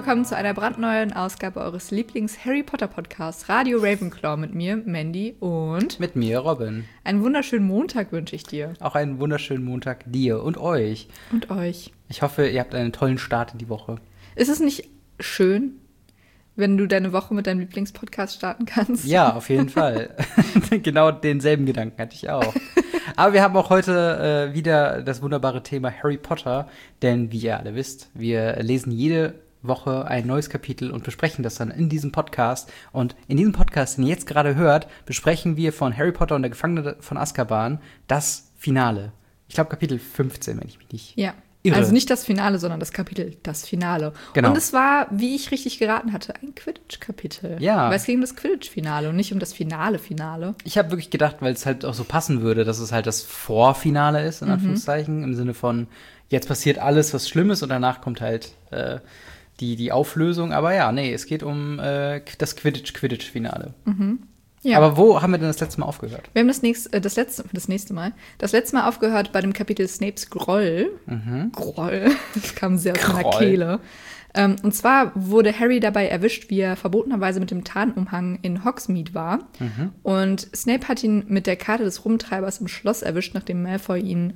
willkommen zu einer brandneuen Ausgabe eures Lieblings-Harry Potter-Podcasts Radio Ravenclaw mit mir, Mandy, und mit mir, Robin. Einen wunderschönen Montag wünsche ich dir. Auch einen wunderschönen Montag dir und euch. Und euch. Ich hoffe, ihr habt einen tollen Start in die Woche. Ist es nicht schön, wenn du deine Woche mit deinem Lieblingspodcast starten kannst? Ja, auf jeden Fall. Genau denselben Gedanken hatte ich auch. Aber wir haben auch heute wieder das wunderbare Thema Harry Potter, denn wie ihr alle wisst, wir lesen jede Woche ein neues Kapitel und besprechen das dann in diesem Podcast. Und in diesem Podcast, den ihr jetzt gerade hört, besprechen wir von Harry Potter und der Gefangene von Azkaban das Finale. Ich glaube Kapitel 15, wenn ich mich nicht irre. Also nicht das Finale, sondern das Kapitel, das Finale. Genau. Und es war, wie ich richtig geraten hatte, ein Quidditch-Kapitel. Ja. Weil es ging um das Quidditch-Finale und nicht um das Finale. Ich habe wirklich gedacht, weil es halt auch so passen würde, dass es halt das Vorfinale ist, in Anführungszeichen, im Sinne von, jetzt passiert alles, was schlimm ist und danach kommt halt die Auflösung. Aber ja, nee, es geht um das Quidditch-Finale. Mhm. Ja. Aber wo haben wir denn das letzte Mal aufgehört? Wir haben das letzte Mal aufgehört bei dem Kapitel Snapes Groll. Groll, das kam sehr aus meiner Kehle. Und zwar wurde Harry dabei erwischt, wie er verbotenerweise mit dem Tarnumhang in Hogsmeade war. Und Snape hat ihn mit der Karte des Rumtreibers im Schloss erwischt, nachdem Malfoy ihn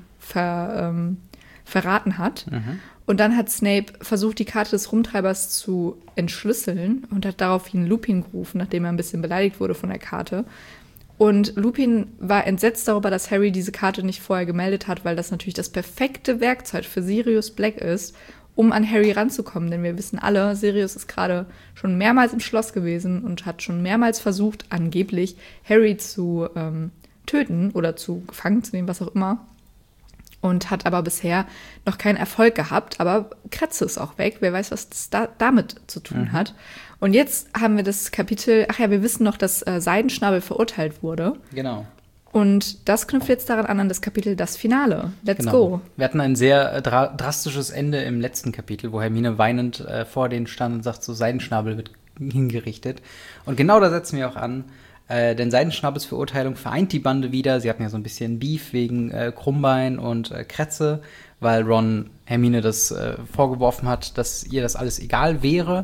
verraten hat. Und dann hat Snape versucht, die Karte des Rumtreibers zu entschlüsseln und hat daraufhin Lupin gerufen, nachdem er ein bisschen beleidigt wurde von der Karte. Und Lupin war entsetzt darüber, dass Harry diese Karte nicht vorher gemeldet hat, weil das natürlich das perfekte Werkzeug für Sirius Black ist, um an Harry ranzukommen. Denn wir wissen alle, Sirius ist gerade schon mehrmals im Schloss gewesen und hat schon mehrmals versucht, angeblich Harry zu töten oder zu gefangen zu nehmen, was auch immer. Und hat aber bisher noch keinen Erfolg gehabt. Aber Kratze ist auch weg. Wer weiß, was das damit zu tun hat. Und jetzt haben wir das Kapitel, wir wissen noch, dass Seidenschnabel verurteilt wurde. Genau. Und das knüpft jetzt daran an das Kapitel Das Finale. Let's go. Wir hatten ein sehr drastisches Ende im letzten Kapitel, wo Hermine weinend vor denen stand und sagt, so Seidenschnabel wird hingerichtet. Und genau da setzen wir auch an. Denn Seidenschnabels Verurteilung vereint die Bande wieder. Sie hatten ja so ein bisschen Beef wegen Krummbein und Kretze, weil Ron Hermine das vorgeworfen hat, dass ihr das alles egal wäre.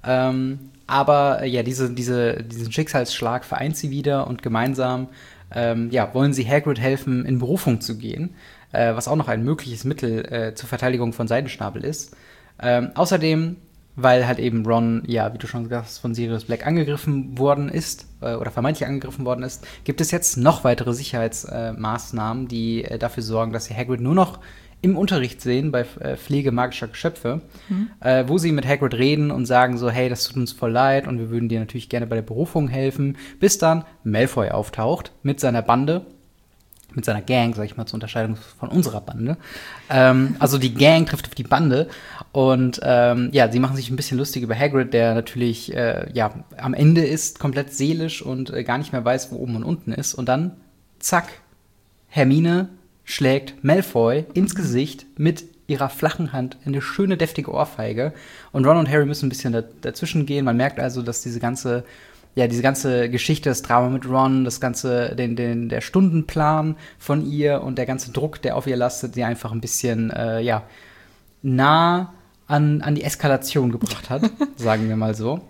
Aber ja, diesen Schicksalsschlag vereint sie wieder und gemeinsam wollen sie Hagrid helfen, in Berufung zu gehen, was auch noch ein mögliches Mittel zur Verteidigung von Seidenschnabel ist. Außerdem, weil halt eben Ron, ja, wie du schon gesagt hast, von Sirius Black angegriffen worden ist, oder vermeintlich angegriffen worden ist, gibt es jetzt noch weitere Sicherheitsmaßnahmen, die dafür sorgen, dass sie Hagrid nur noch im Unterricht sehen, bei Pflege magischer Geschöpfe, wo sie mit Hagrid reden und sagen so, hey, das tut uns voll leid und wir würden dir natürlich gerne bei der Berufung helfen, bis dann Malfoy auftaucht mit seiner Bande, mit seiner Gang, sag ich mal, zur Unterscheidung von unserer Bande. Also die Gang trifft auf die Bande und sie machen sich ein bisschen lustig über Hagrid, der natürlich am Ende ist, komplett seelisch und gar nicht mehr weiß, wo oben und unten ist. Und dann, zack, Hermine schlägt Malfoy ins Gesicht mit ihrer flachen Hand eine schöne, deftige Ohrfeige. Und Ron und Harry müssen ein bisschen dazwischen gehen. Man merkt also, dass diese ganze Geschichte, das Drama mit Ron, das ganze, der Stundenplan von ihr und der ganze Druck, der auf ihr lastet, sie einfach ein bisschen, nah an die Eskalation gebracht hat, sagen wir mal so.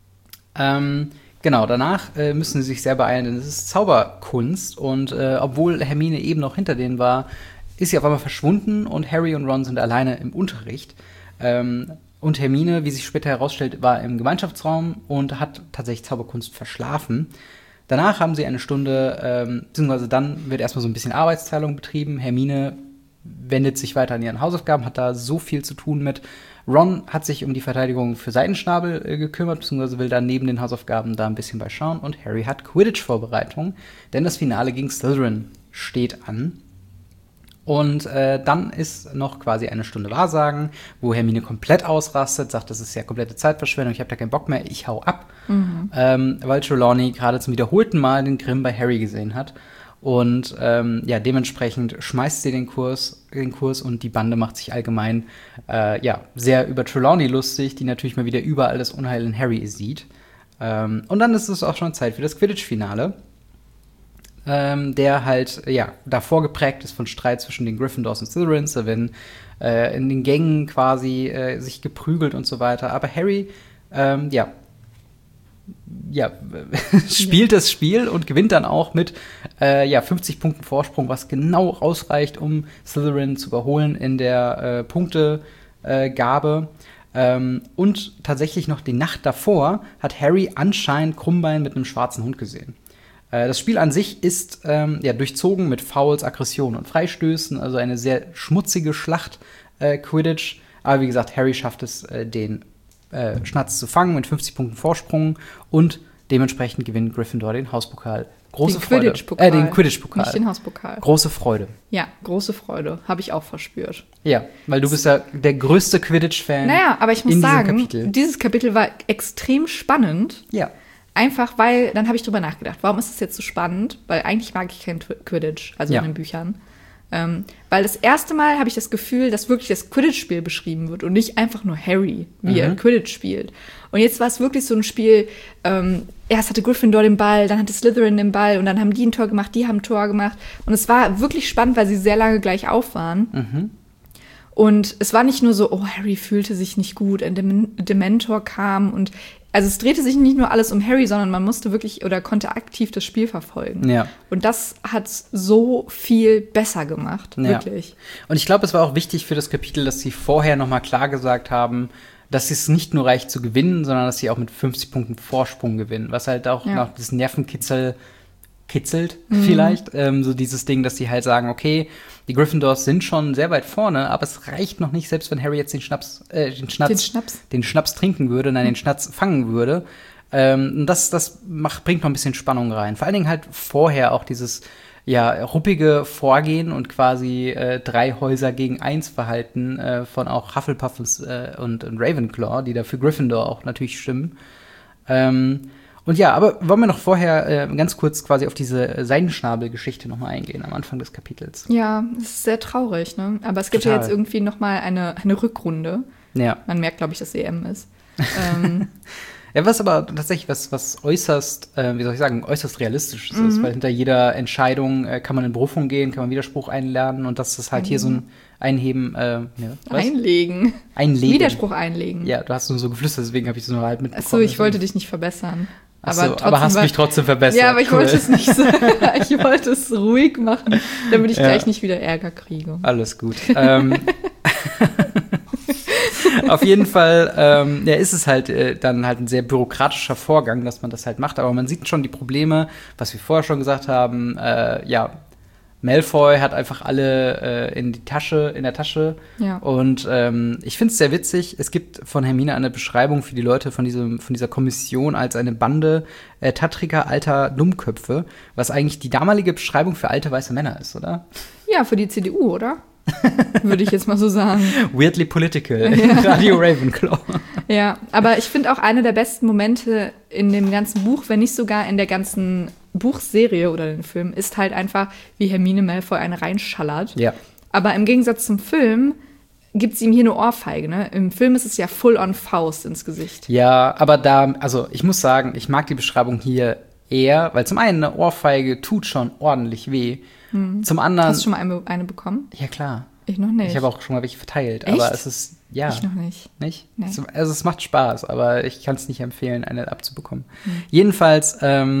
Genau, danach müssen sie sich sehr beeilen, denn es ist Zauberkunst und obwohl Hermine eben noch hinter denen war, ist sie auf einmal verschwunden und Harry und Ron sind alleine im Unterricht. Und Hermine, wie sich später herausstellt, war im Gemeinschaftsraum und hat tatsächlich Zauberkunst verschlafen. Danach haben sie eine Stunde, beziehungsweise dann wird erstmal so ein bisschen Arbeitsteilung betrieben. Hermine wendet sich weiter an ihren Hausaufgaben, hat da so viel zu tun mit. Ron hat sich um die Verteidigung für Seidenschnabel gekümmert, beziehungsweise will dann neben den Hausaufgaben da ein bisschen beischauen. Und Harry hat Quidditch-Vorbereitung, denn das Finale gegen Slytherin steht an. Und dann ist noch quasi eine Stunde Wahrsagen, wo Hermine komplett ausrastet, sagt, das ist ja komplette Zeitverschwendung, ich habe da keinen Bock mehr, ich hau ab. Weil Trelawney gerade zum wiederholten Mal den Grimm bei Harry gesehen hat. Und dementsprechend schmeißt sie den Kurs und die Bande macht sich allgemein sehr über Trelawney lustig, die natürlich mal wieder überall das Unheil in Harry sieht. Und dann ist es auch schon Zeit für das Quidditch-Finale. der halt, davor geprägt ist von Streit zwischen den Gryffindors und Slytherins. Da werden in den Gängen quasi sich geprügelt und so weiter. Aber Harry, spielt das Spiel und gewinnt dann auch mit 50 Punkten Vorsprung, was genau ausreicht, um Slytherin zu überholen in der Punktegabe. Und tatsächlich noch die Nacht davor hat Harry anscheinend Krummbein mit einem schwarzen Hund gesehen. Das Spiel an sich ist durchzogen mit Fouls, Aggressionen und Freistößen, also eine sehr schmutzige Schlacht Quidditch. Aber wie gesagt, Harry schafft es, den Schnatz zu fangen mit 50 Punkten Vorsprung und dementsprechend gewinnt Gryffindor den Hauspokal. Große Freude. Den Quidditch-Pokal. Nicht den Hauspokal. Große Freude. Ja, große Freude. Habe ich auch verspürt. Ja, weil du bist ja der größte Quidditch-Fan. Naja, aber ich muss sagen, dieses Kapitel war extrem spannend. Ja. Einfach, weil, dann habe ich drüber nachgedacht, warum ist das jetzt so spannend? Weil eigentlich mag ich kein Quidditch, also in den Büchern. Weil das erste Mal habe ich das Gefühl, dass wirklich das Quidditch-Spiel beschrieben wird und nicht einfach nur Harry, wie er Quidditch spielt. Und jetzt war es wirklich so ein Spiel, erst hatte Gryffindor den Ball, dann hatte Slytherin den Ball und dann haben die ein Tor gemacht, die haben ein Tor gemacht. Und es war wirklich spannend, weil sie sehr lange gleich auf waren. Und es war nicht nur so, oh, Harry fühlte sich nicht gut, ein Dementor kam und also es drehte sich nicht nur alles um Harry, sondern man musste wirklich oder konnte aktiv das Spiel verfolgen. Ja. Und das hat so viel besser gemacht, wirklich. Und ich glaube, es war auch wichtig für das Kapitel, dass sie vorher noch mal klar gesagt haben, dass es nicht nur reicht zu gewinnen, sondern dass sie auch mit 50 Punkten Vorsprung gewinnen. Was halt auch noch das Nervenkitzel kitzelt vielleicht. So dieses Ding, dass sie halt sagen, okay, die Gryffindors sind schon sehr weit vorne, aber es reicht noch nicht, selbst wenn Harry jetzt den Schnaps trinken würde, den Schnatz fangen würde. Das bringt noch ein bisschen Spannung rein. Vor allen Dingen halt vorher auch dieses ruppige Vorgehen und quasi 3 Häuser gegen 1 Verhalten von auch Hufflepuff und Ravenclaw, die da für Gryffindor auch natürlich stimmen. Aber wollen wir noch vorher ganz kurz quasi auf diese Seidenschnabel-Geschichte noch mal eingehen am Anfang des Kapitels? Ja, das ist sehr traurig, ne? Aber es gibt ja jetzt irgendwie noch mal eine Rückrunde. Ja. Man merkt, glaube ich, dass EM ist. Ja, was aber tatsächlich was äußerst, äußerst realistisch ist, weil hinter jeder Entscheidung kann man in Berufung gehen, kann man Widerspruch einladen und das ist halt hier so ein Einheben, Einlegen. Widerspruch einlegen. Ja, du hast nur so geflüstert, deswegen habe ich das nur halt mitbekommen. Achso, ich wollte dich nicht verbessern. Aber hast mich trotzdem verbessert. Ja, aber ich wollte es nicht sagen. Ich wollte es ruhig machen, damit ich gleich nicht wieder Ärger kriege. Alles gut. Auf jeden Fall ist es halt dann halt ein sehr bürokratischer Vorgang, dass man das halt macht. Aber man sieht schon die Probleme, was wir vorher schon gesagt haben. Malfoy hat einfach alle in der Tasche. Ja. Und ich finde es sehr witzig. Es gibt von Hermine eine Beschreibung für die Leute von dieser Kommission als eine Bande tattriger alter Dummköpfe, was eigentlich die damalige Beschreibung für alte weiße Männer ist, oder? Ja, für die CDU, oder? Würde ich jetzt mal so sagen. Weirdly political in Radio Ravenclaw. Ja, aber ich finde auch eine der besten Momente in dem ganzen Buch, wenn nicht sogar in der ganzen Buchserie oder den Film, ist halt einfach, wie Hermine Malfoy eine reinschallert. Ja. Aber im Gegensatz zum Film gibt es ihm hier eine Ohrfeige, ne? Im Film ist es ja full-on Faust ins Gesicht. Ja, aber ich muss sagen, ich mag die Beschreibung hier eher, weil zum einen eine Ohrfeige tut schon ordentlich weh. Zum anderen. Hast du schon mal eine bekommen? Ja, klar. Ich noch nicht. Ich habe auch schon mal welche verteilt. Echt? Aber es ist, Ich noch nicht. Nicht? Nee. Also es macht Spaß, aber ich kann es nicht empfehlen, eine abzubekommen. Jedenfalls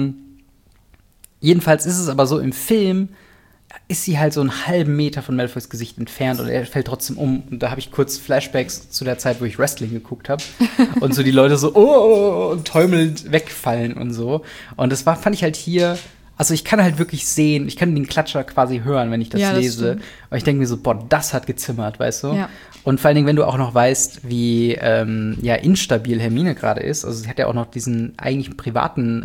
ist es aber so, im Film ist sie halt so einen halben Meter von Malfoys Gesicht entfernt und er fällt trotzdem um. Und da habe ich kurz Flashbacks zu der Zeit, wo ich Wrestling geguckt habe. Und so die Leute so, und taumelnd wegfallen und so. Und das fand ich halt hier. Also ich kann halt wirklich sehen, ich kann den Klatscher quasi hören, wenn ich das lese. Stimmt. Und ich denke mir so, das hat gezimmert, weißt du? Ja. Und vor allen Dingen, wenn du auch noch weißt, wie instabil Hermine gerade ist. Also sie hat ja auch noch diesen eigentlich privaten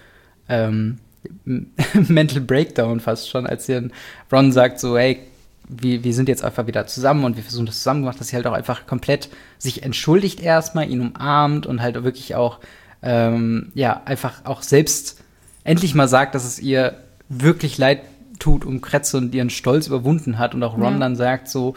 Mental Breakdown fast schon, als sie Ron sagt so, hey, wir sind jetzt einfach wieder zusammen und wir versuchen das zusammen gemacht, dass sie halt auch einfach komplett sich entschuldigt erstmal, ihn umarmt und halt wirklich auch einfach auch selbst endlich mal sagt, dass es ihr wirklich leid tut um Kretze und ihren Stolz überwunden hat und auch Ron dann sagt so,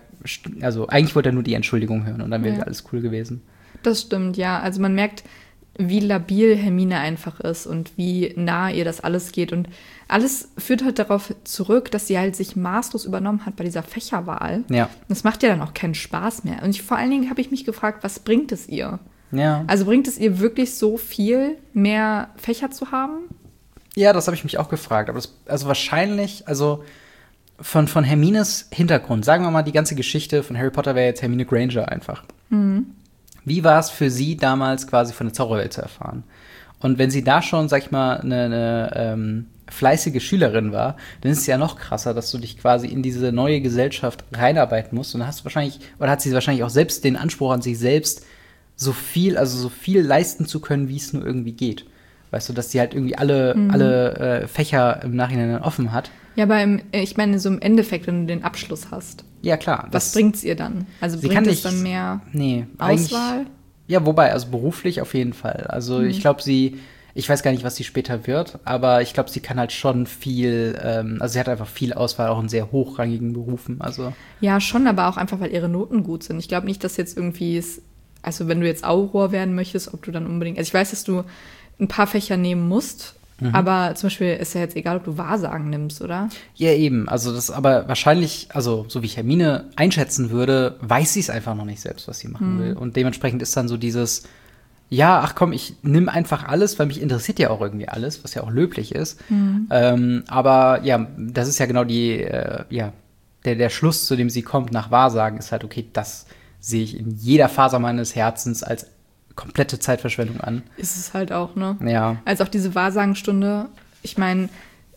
also eigentlich wollte er nur die Entschuldigung hören und dann wäre alles cool gewesen. Das stimmt, ja. Also man merkt, wie labil Hermine einfach ist und wie nah ihr das alles geht. Und alles führt halt darauf zurück, dass sie halt sich maßlos übernommen hat bei dieser Fächerwahl. Ja. Das macht ja dann auch keinen Spaß mehr. Und vor allen Dingen habe ich mich gefragt, was bringt es ihr? Ja. Also bringt es ihr wirklich so viel, mehr Fächer zu haben? Ja, das habe ich mich auch gefragt. Aber also wahrscheinlich, von Hermines Hintergrund, sagen wir mal, die ganze Geschichte von Harry Potter wäre jetzt Hermine Granger einfach. Mhm. Wie war es für sie damals quasi von der Zauberwelt zu erfahren? Und wenn sie da schon, sag ich mal, eine fleißige Schülerin war, dann ist es ja noch krasser, dass du dich quasi in diese neue Gesellschaft reinarbeiten musst. Und dann hat sie wahrscheinlich auch selbst den Anspruch an sich selbst, so viel leisten zu können, wie es nur irgendwie geht. Weißt du, dass sie halt irgendwie alle Fächer im Nachhinein dann offen hat. Ja, aber ich meine, so im Endeffekt, wenn du den Abschluss hast. Ja, klar. Was bringt's ihr dann? Also sie bringt es dann mehr Auswahl? Ja, wobei, also beruflich auf jeden Fall. Also ich glaube, ich weiß gar nicht, was sie später wird, aber ich glaube, sie kann halt schon viel, also sie hat einfach viel Auswahl, auch in sehr hochrangigen Berufen. Also. Ja, schon, aber auch einfach, weil ihre Noten gut sind. Ich glaube nicht, dass jetzt irgendwie also wenn du jetzt Auror werden möchtest, ob du dann unbedingt, also ich weiß, dass du ein paar Fächer nehmen musst, aber zum Beispiel ist ja jetzt egal, ob du Wahrsagen nimmst, oder? Ja, eben. Also das aber wahrscheinlich, also so wie ich Hermine einschätzen würde, weiß sie es einfach noch nicht selbst, was sie machen will. Und dementsprechend ist dann so dieses, ja, ach komm, ich nimm einfach alles, weil mich interessiert ja auch irgendwie alles, was ja auch löblich ist. Aber ja, das ist ja genau der Schluss, zu dem sie kommt nach Wahrsagen, ist halt, okay, das sehe ich in jeder Faser meines Herzens als komplette Zeitverschwendung an. Ist es halt auch, ne? Ja. Also auch diese Wahrsagenstunde, ich meine,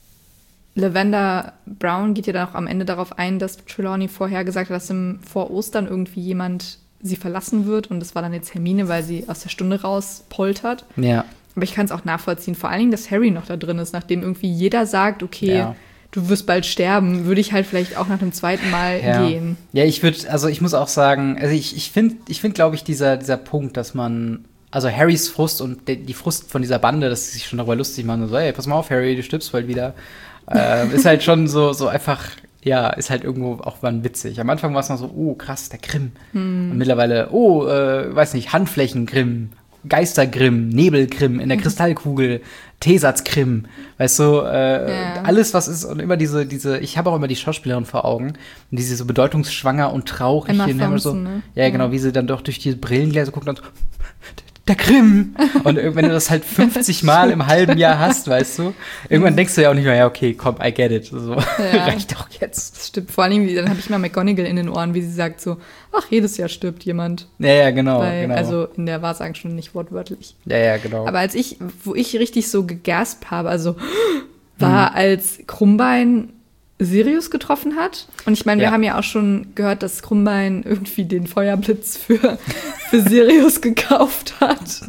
Lavender Brown geht ja dann auch am Ende darauf ein, dass Trelawney vorher gesagt hat, dass vor Ostern irgendwie jemand sie verlassen wird und das war dann jetzt Hermine, weil sie aus der Stunde raus poltert. Ja. Aber ich kann es auch nachvollziehen, vor allen Dingen, dass Harry noch da drin ist, nachdem irgendwie jeder sagt, okay, du wirst bald sterben, würde ich halt vielleicht auch nach dem zweiten Mal gehen. Ja, ich muss auch sagen, also ich finde, glaube ich, dieser Punkt, dass man, also Harrys Frust und die Frust von dieser Bande, dass sie sich schon darüber lustig machen, so, ey, pass mal auf, Harry, du stirbst bald wieder, ist halt schon so einfach, ja, ist halt irgendwo auch mal witzig. Am Anfang war es noch so, oh, krass, der Grimm. Und mittlerweile, weiß nicht, Handflächengrimm, Geistergrimm, Nebelgrimm in der Kristallkugel, Tesatz-Grimm, weißt du, alles, was ist, und immer diese, ich habe auch immer die Schauspielerin vor Augen, und die so bedeutungsschwanger und traurig Emma hier, Thompson, so, ne? Ja, genau, wie sie dann doch durch die Brillengläser guckt und so, der Grimm! Und wenn du das halt 50 Mal im halben Jahr hast, weißt du, irgendwann denkst du ja auch nicht mehr, ja, okay, komm, I get it, so, reicht doch jetzt. Das stimmt, vor allem, dann habe ich mal McGonagall in den Ohren, wie sie sagt so, ach, jedes Jahr stirbt jemand. Ja, genau, genau. Also in der Wahrsagenstunde nicht wortwörtlich. Ja, genau. Aber wo ich richtig so gegaspt habe, also war, als Krummbein Sirius getroffen hat. Und ich meine, wir haben ja auch schon gehört, dass Krummbein irgendwie den Feuerblitz für Sirius gekauft hat.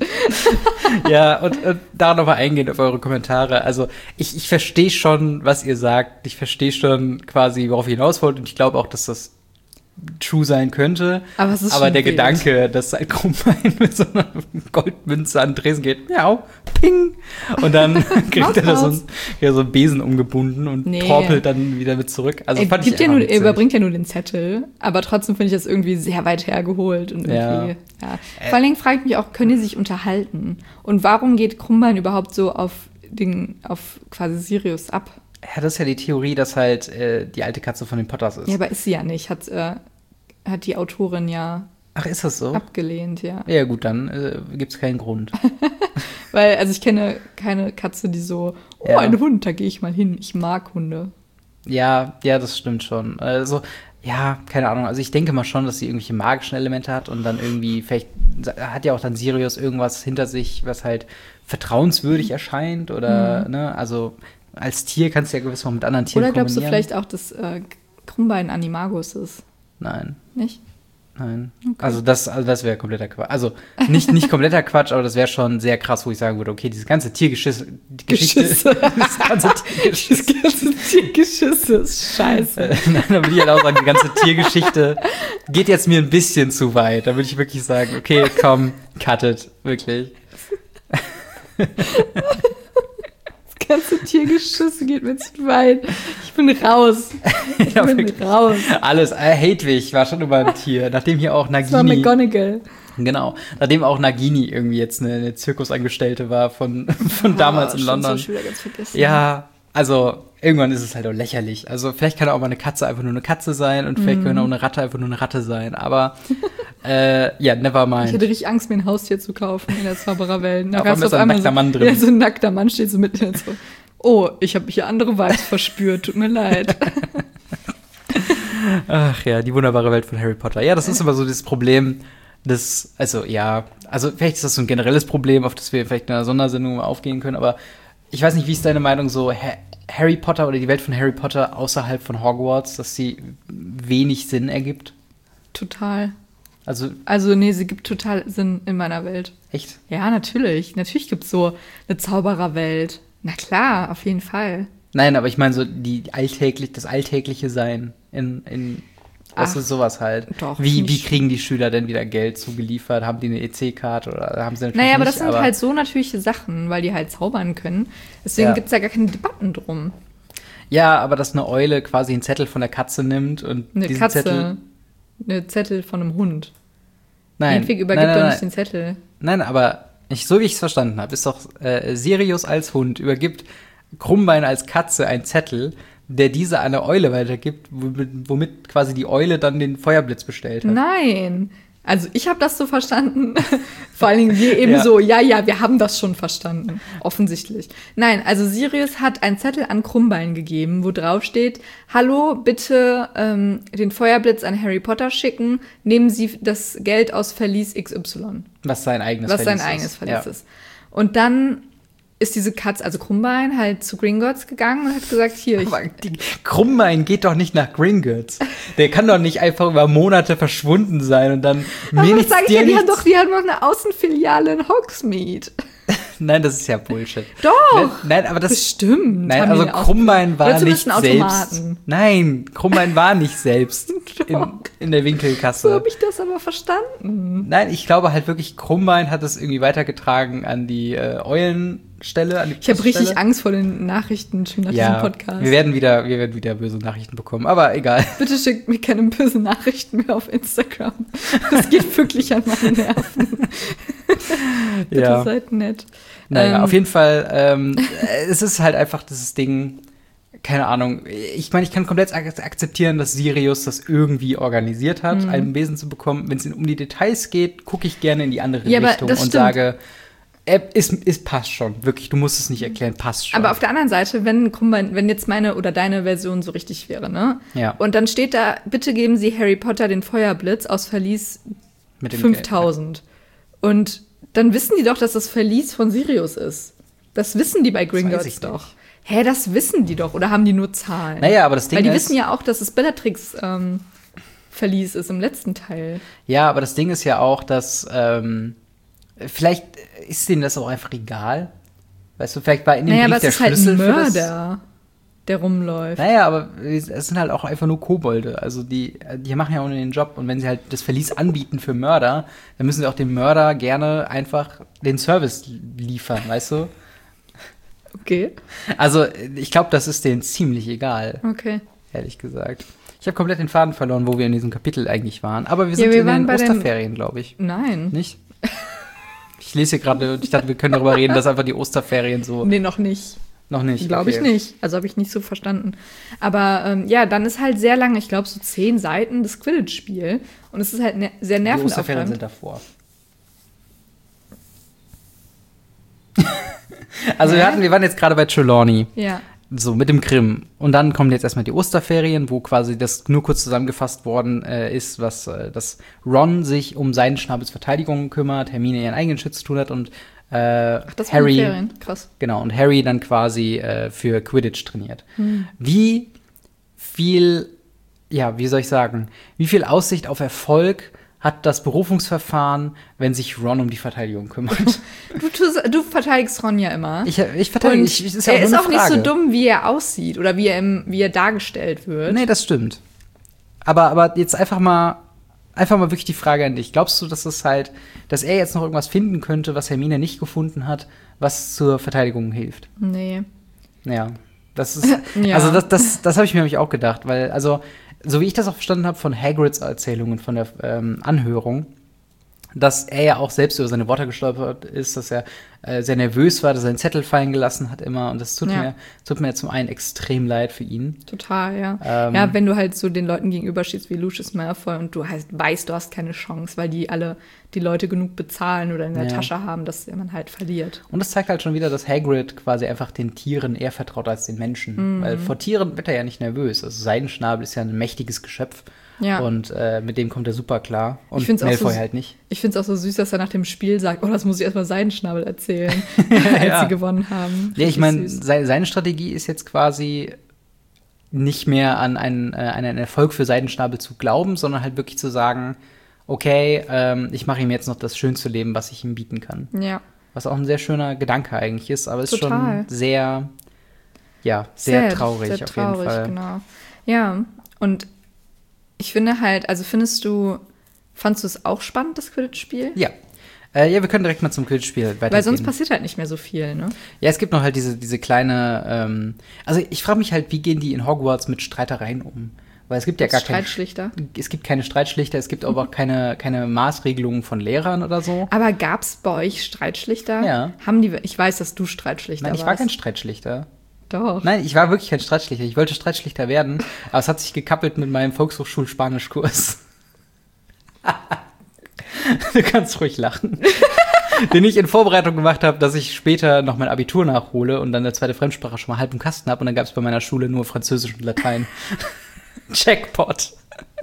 Ja, und da nochmal eingehend auf eure Kommentare. Also ich verstehe schon, was ihr sagt. Ich verstehe schon quasi, worauf ihr hinaus wollt. Und ich glaube auch, dass das true sein könnte. Aber der Gedanke, dass ein Krummbein mit so einer Goldmünze an den Tresen geht, miau, ping, und dann kriegt er da so einen Besen umgebunden und torpelt dann wieder mit zurück. Also fand ich er überbringt ja nur den Zettel, aber trotzdem finde ich das irgendwie sehr weit hergeholt und irgendwie, Vor allen Dingen frage ich mich auch, können die sich unterhalten? Und warum geht Krummbein überhaupt so auf quasi Sirius ab? Ja, das ist ja die Theorie, dass halt die alte Katze von den Potters ist. Ja, aber ist sie ja nicht. Hat die Autorin ja Ach, ist das so? Abgelehnt, ja. Ja, gut, dann gibt's keinen Grund. Weil, also ich kenne keine Katze, die so, ein Hund, da gehe ich mal hin. Ich mag Hunde. Ja, das stimmt schon. Also, ja, keine Ahnung. Also ich denke mal schon, dass sie irgendwelche magischen Elemente hat und dann irgendwie, vielleicht hat ja auch dann Sirius irgendwas hinter sich, was halt vertrauenswürdig erscheint oder, ne, also als Tier kannst du ja gewiss mal mit anderen Tieren kombinieren. Oder glaubst du vielleicht auch, dass Krummbein Animagus ist? Nein. Nicht? Nein. Okay. Also das wäre kompletter Quatsch. Also nicht kompletter Quatsch, aber das wäre schon sehr krass, wo ich sagen würde, okay, diese ganze Tiergeschichte. Das ganze Tiergeschichte ist scheiße. Nein, da würde ich halt auch sagen, die ganze Tiergeschichte geht jetzt mir ein bisschen zu weit. Da würde ich wirklich sagen, okay, komm, cut it. Wirklich. Ganze Tiergeschisse geht mir zu weit. Ich bin raus. Ich bin raus. Alles. Hedwig war schon immer ein Tier. Nachdem hier auch Nagini. Das war McGonagall. Genau. Nachdem auch Nagini irgendwie jetzt eine Zirkusangestellte war von damals in London. Das schon wieder ganz vergessen. Ja, also irgendwann ist es halt auch lächerlich. Also vielleicht kann auch mal eine Katze einfach nur eine Katze sein und vielleicht kann auch eine Ratte einfach nur eine Ratte sein. Aber ja, never mind. Ich hätte richtig Angst, mir ein Haustier zu kaufen in der Zaubererwelt. Auf einmal ist ein nackter Mann drin. Ja, so ein nackter Mann steht so mitten in so. Oh, ich habe hier andere Vibes verspürt. Tut mir leid. Ach ja, die wunderbare Welt von Harry Potter. Ja, das ist immer so das Problem, also vielleicht ist das so ein generelles Problem, auf das wir vielleicht in einer Sondersendung mal aufgehen können, aber ich weiß nicht, wie ist deine Meinung so, Harry Potter oder die Welt von Harry Potter außerhalb von Hogwarts, dass sie wenig Sinn ergibt? Total. Also nee, sie gibt total Sinn in meiner Welt. echt? Ja, natürlich. Natürlich gibt es so eine Zaubererwelt. Na klar, auf jeden Fall. Nein, aber ich meine so das alltägliche Sein was ist sowas halt? Doch, Wie kriegen die Schüler denn wieder Geld zugeliefert? Haben die eine EC-Karte oder haben sie natürlich Naja, aber nicht, das sind halt so natürliche Sachen, weil die halt zaubern können. Deswegen gibt es ja gar keine Debatten drum. Ja, aber dass eine Eule quasi einen Zettel von der Katze nimmt und eine Zettel von einem Hund. Nein. Hedwig übergibt doch nicht den Zettel. Nein, aber so wie ich es verstanden habe, ist doch Sirius als Hund übergibt Krummbein als Katze einen Zettel, der diese an eine Eule weitergibt, womit quasi die Eule dann den Feuerblitz bestellt hat. Nein. Also ich habe das so verstanden. Vor allen Dingen wir eben so, ja, wir haben das schon verstanden. Offensichtlich. Nein, also Sirius hat einen Zettel an Krummbein gegeben, wo drauf steht, hallo, bitte den Feuerblitz an Harry Potter schicken, nehmen Sie das Geld aus Verlies XY. Was sein eigenes Verlies ist. Und dann ist diese Katze, also Krummbein, halt zu Gringotts gegangen und hat gesagt, hier. Aber Krummbein geht doch nicht nach Gringotts. Der kann doch nicht einfach über Monate verschwunden sein und dann aber was sag ich ja, die haben doch eine Außenfiliale in Hogsmeade. Nein, das ist ja Bullshit. Doch. Nein, aber das stimmt. Nein, also Krummbein war nicht selbst. Nein, Krummbein war nicht selbst in der Winkelkasse. So habe ich das aber verstanden. Nein, ich glaube halt wirklich, Krummbein hat es irgendwie weitergetragen an die Eulenstelle. An die ich habe richtig Angst vor den Nachrichten schon nach diesem Podcast. Wir werden wieder böse Nachrichten bekommen, aber egal. Bitte schickt mir keine bösen Nachrichten mehr auf Instagram. Das geht wirklich an meine Nerven. Bitte seid nett. Naja, auf jeden Fall, es ist halt einfach dieses Ding, keine Ahnung, ich meine, ich kann komplett akzeptieren, dass Sirius das irgendwie organisiert hat, einen Besen zu bekommen. Wenn es um die Details geht, gucke ich gerne in die andere Richtung und sage, es passt schon, wirklich, du musst es nicht erklären, passt schon. Aber auf der anderen Seite, wenn jetzt meine oder deine Version so richtig wäre, ne? Ja. Und dann steht da, bitte geben Sie Harry Potter den Feuerblitz aus Verlies mit dem 5000. Geld, ja. Und dann wissen die doch, dass das Verlies von Sirius ist. Das wissen die bei Gringotts doch. Hä, das wissen die doch. Oder haben die nur Zahlen? Naja, aber das Ding ist... Weil die wissen ja auch, dass es Bellatrix Verlies ist im letzten Teil. Ja, aber das Ding ist ja auch, dass vielleicht ist denen das auch einfach egal. Weißt du, vielleicht war in dem Brief der Schlüssel für das... Naja, aber es ist halt ein Mörder, der rumläuft. Naja, aber es sind halt auch einfach nur Kobolde. Also die machen ja auch nur den Job. Und wenn sie halt das Verlies anbieten für Mörder, dann müssen sie auch dem Mörder gerne einfach den Service liefern, weißt du? Okay. Also ich glaube, das ist denen ziemlich egal. Okay. Ehrlich gesagt. Ich habe komplett den Faden verloren, wo wir in diesem Kapitel eigentlich waren. Aber wir sind in den Osterferien, glaube ich. Nein. Nicht? Ich lese hier gerade und ich dachte, wir können darüber reden, dass einfach die Osterferien so... Nee, noch nicht. Noch nicht? Glaube ich nicht. Also habe ich nicht so verstanden. Aber ja, dann ist halt sehr lange, ich glaube so 10 Seiten das Quidditch-Spiel. Und es ist halt sehr nervenaufreibend. Die Osterferien sind davor. Also wir waren jetzt gerade bei Trelawney. Ja. So, mit dem Grimm. Und dann kommen jetzt erstmal die Osterferien, wo quasi das nur kurz zusammengefasst worden ist, dass Ron sich um Seidenschnabels Verteidigung kümmert, Hermine ihren eigenen Schutz zu tun hat und das Harry, Ferien. Krass. Genau, und Harry dann quasi für Quidditch trainiert. Wie viel Aussicht auf Erfolg hat das Berufungsverfahren, wenn sich Ron um die Verteidigung kümmert? Du verteidigst Ron ja immer. Ich verteidige. Er ist auch nicht so dumm, wie er aussieht oder wie er dargestellt wird. Nee, das stimmt. Aber jetzt einfach mal wirklich die Frage an dich. Glaubst du, dass er jetzt noch irgendwas finden könnte, was Hermine nicht gefunden hat, was zur Verteidigung hilft? Nee. Ja, das ist, also das habe ich mir nämlich auch gedacht, weil, also, so wie ich das auch verstanden habe von Hagrids Erzählungen von der Anhörung, dass er ja auch selbst über seine Worte gestolpert ist, dass er sehr nervös war, dass er einen Zettel fallen gelassen hat immer. Und das tut mir zum einen extrem leid für ihn. Total, ja. Ja, wenn du halt so den Leuten gegenüberstehst wie Lucius Malfoy und du halt weißt, du hast keine Chance, weil die alle die Leute genug bezahlen oder in der Tasche haben, dass man halt verliert. Und das zeigt halt schon wieder, dass Hagrid quasi einfach den Tieren eher vertraut als den Menschen. Weil vor Tieren wird er ja nicht nervös. Also Seidenschnabel ist ja ein mächtiges Geschöpf. Ja. Und mit dem kommt er super klar. Und Malfoy halt nicht. Ich finde es auch so süß, dass er nach dem Spiel sagt, oh, das muss ich erstmal Seidenschnabel erzählen, als sie gewonnen haben. Ja, ich meine, seine Strategie ist jetzt quasi nicht mehr an einen Erfolg für Seidenschnabel zu glauben, sondern halt wirklich zu sagen, okay, ich mache ihm jetzt noch das schönste Leben, was ich ihm bieten kann. Ja. Was auch ein sehr schöner Gedanke eigentlich ist, aber ist schon sehr traurig auf jeden Fall. Genau. Ja, und ich finde halt, also fandst du es auch spannend, das Quidditch-Spiel? Ja. Wir können direkt mal zum Quidditch-Spiel weitergehen. Weil sonst passiert halt nicht mehr so viel, ne? Ja, es gibt noch halt diese kleine, also ich frage mich halt, wie gehen die in Hogwarts mit Streitereien um? Weil es gibt ja gar keine Streitschlichter. Es gibt keine Streitschlichter, es gibt aber auch keine Maßregelungen von Lehrern oder so. Aber gab's bei euch Streitschlichter? Ja. Ich weiß, dass du Streitschlichter warst. Nein, ich war kein Streitschlichter. Doch. Nein, ich war wirklich kein Streitschlichter. Ich wollte Streitschlichter werden, aber es hat sich gekappelt mit meinem Volkshochschul-Spanischkurs. Du kannst ruhig lachen. Den ich in Vorbereitung gemacht habe, dass ich später noch mein Abitur nachhole und dann eine zweite Fremdsprache schon mal halb im Kasten habe. Und dann gab es bei meiner Schule nur Französisch und Latein. Jackpot.